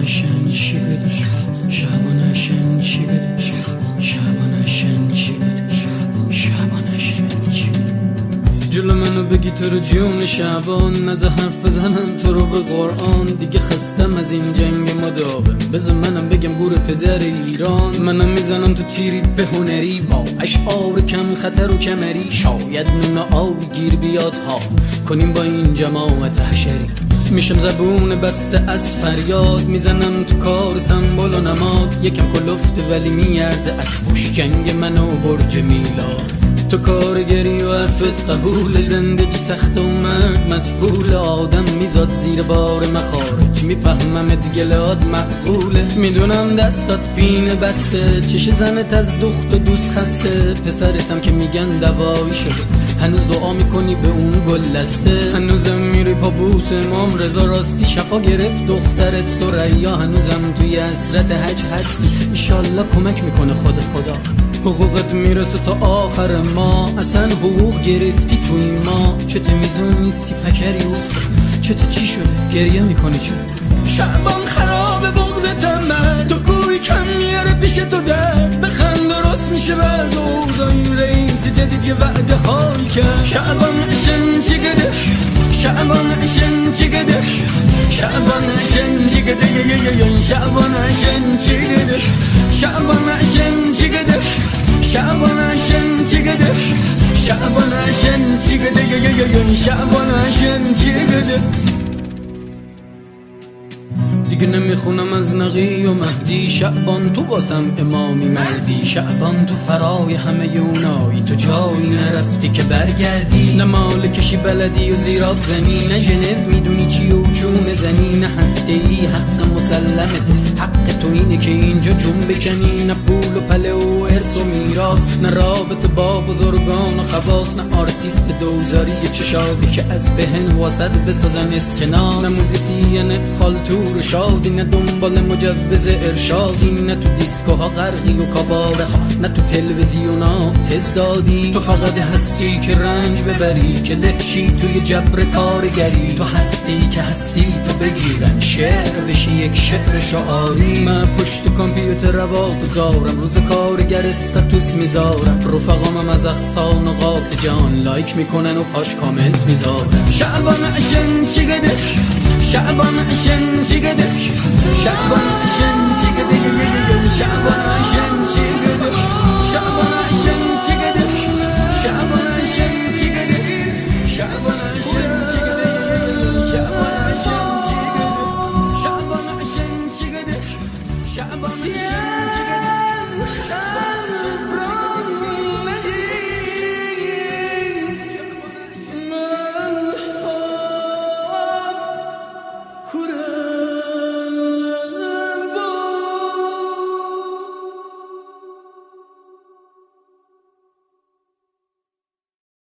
شن شگد شعبان شن شگد شعبان شن شگد شعبان شن شگد جلو منو بگی تو رو جون شعبان، نزا حرف بزنم تو رو به قرآن. دیگه خستم از این جنگ مداوم، بذار منم بگم گور پدر ایران. منم میزنم تو تیری به هنری با اشعار کم خطر و کمری. شاید نون آبی گیر بیاد ها کنیم با این جماعت حشری. میشم زبون بسته از فریاد، میزنم تو کار سمبل و نماد. یکم کلفت ولی میارزه از پشت جنگ من و برج میلاد. تو کارگری و حرفت قبول، زندگی سخت و مرد مسئول. آدم میزاد زیر بار مخارج، میفهمم گلهات معقوله. میدونم دستات پینه بسته، چش زنت از دخت و دوست خسته. پسرتم که میگن دوایی شده، هنوز دعا میکنی به اون گل لسته. هنوزم میری پا بوس امام رضا، راستی شفا گرفت دخترت ثریا. هنوزم توی حسرت حج هستی، ایشالله کمک میکنه خدا. حقوقت میرسه تا آخر ما، اصلا حقوق گرفتی توی ما. چته میزون نیستی پکری اوستا، چته چی شده گریه میکنی چرا؟ شعبان خراب بغض تنبل، تو گوی کم میاره پیش تو درد. بخند درست میشه بعض اوضاع، این رئیس جدید یه وعده حال کرد. شعبان عشن چگده شعبان عشن چگده شعبان عشن چگده شعبان عشن چگده شعبان عشن چگده شعبان عشن چگده شعبان عشن چگده شعبان عشن چگده. دیگه نمیخونم از نقی و مهدی، شعبان تو واسم امامی مردی. شعبان تو فرای همه اونایی، تو جایی نرفتی که برگردی. نه مال کشی بلدی و زیراب زنی، نه ژنو میدونی چی و چون زنی. نه هسته ای حق مسلمت، حق تو اینه که اینجا جون بکنی. نه پول و پله و ارث و میراث، نه رابطه با بزرگان و خواص. نه آرتیست دوزاری چشادی که از بهن واسد بسازن اسکناس. نه موزیسین خالتور شادی، نه دنبال مجوز ارشادی. نه تو دیسکوها غرقی و کاباره ها، نه تو تلویزیونا تز دادی. تو فقط هستی که رنج ببری، که لهشی توی جبر کارگری. تو هستی که هستی تو بگیرن شعر بشی یک شعر شعاری. من پشت کامپیوتر رواتو دارم، روز کارگر استاتوس میذارم. رفقامم از اقصا نقاط جان لایک میکنن و پاش کامنت میذارم. شعبان عشن چگده شعبان عشن چگده شعبان عشن چگده شعبان عشن چگده شعبان عشن چگده شعبان عشن چگده شعبان عشن چگده شعبان عشن چگده شعبان عشن چگده شعبان